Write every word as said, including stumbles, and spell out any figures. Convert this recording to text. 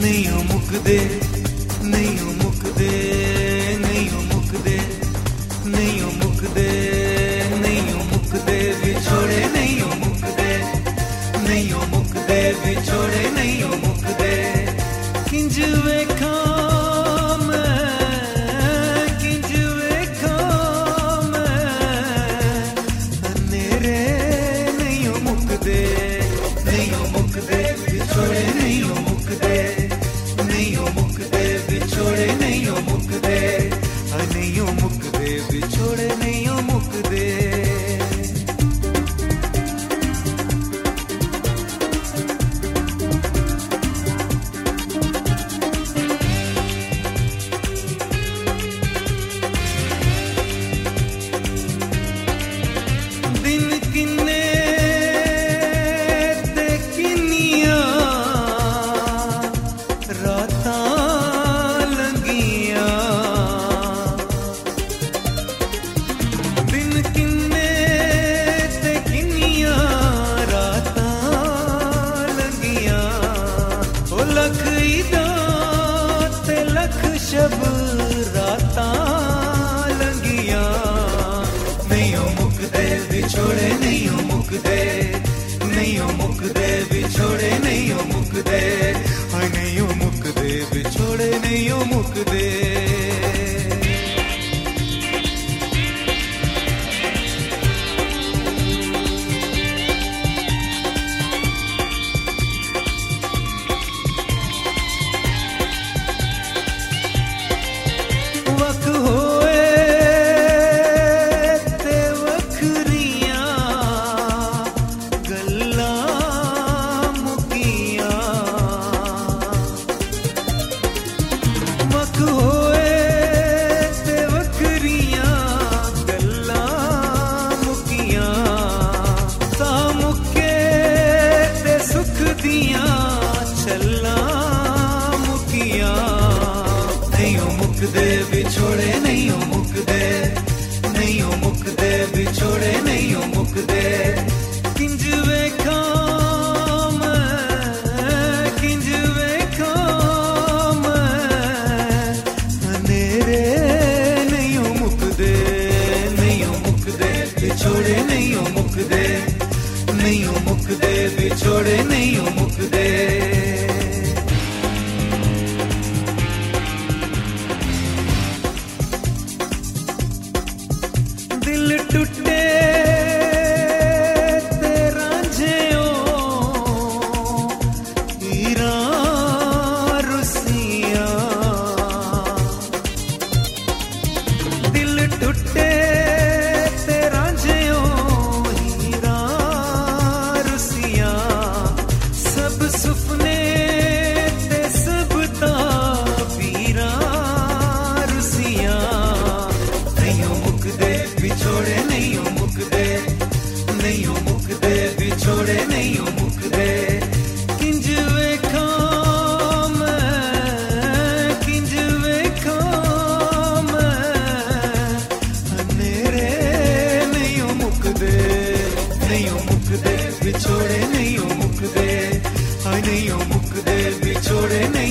नहीं हो मुकदे, नहीं हो मुकदे, नहीं हो मुकदे, नहीं हो मुकदे, नहीं हो मुकदे विछोड़े, नहीं हो मुकदे, नहीं हो मुकदे विछोड़े, नहीं हो मुकदे। किंज वेखा मैं, किंज वेखा मैं, अंधेरे नहीं हो मुकदे, नहीं हो मुकदे विछोड़े, नहीं हो मुकदे, नहीं हो मुकदे विछोड़े, नहीं हो मुकदे, नहीं हो मुकदे विछोड़े, नहीं हो मुकदे। दिन किन्ने ते किन्नियां रातां लंघियां, दिन किन्ने ते किन्नियां रातां लंघियां। ओ लख ईदा ते लख शब रातां लंघियां। नहीं हो मुकदे विछोड़े, नहीं हो मुकदे, नहीं हो मुकदे विछोड़े, नहीं हो मुकदे, हाय नहीं हो मुकदे विछोड़े, नहीं हो मुकदे। वख होए ते वखरियां गल्लां मुकियां, वख होए ते वखरियां गल्लां मुकियां। सा मुके ते सुख दियां छल्लां मुकियां। नहीं हो मुकदे विछोड़े, नहीं हो मुकदे, नहीं हो मुकदे विछोड़े, नहीं हो मुकदे। किंज वेखा मैं, किंज वेखा मैं, अंधेरे नहीं हो मुकदे, नहीं हो मुकदे विछोड़े, नहीं हो मुकदे, नहीं हो मुकदे विछोड़े, नहीं हो मुकदे। दिल टूटे ते रांझेओ हीरां रुसियां, दिल टूटे ते रांझेओ हीरां रुसियां। सब सुपने ते सब ताबीरां रुसियां। नहीं हो मुकदे विछोड़े, नहीं हो मुकदे, नहीं हो मुकदे विछोड़े, नहीं हो मुकदे। किंज वेखा मैं, किंज वेखा मैं, अंधेरे नहीं हो मुकदे, नहीं हो मुकदे विछोड़े, नहीं हो मुकदे, हाय नहीं हो मुकदे विछोड़े, नहीं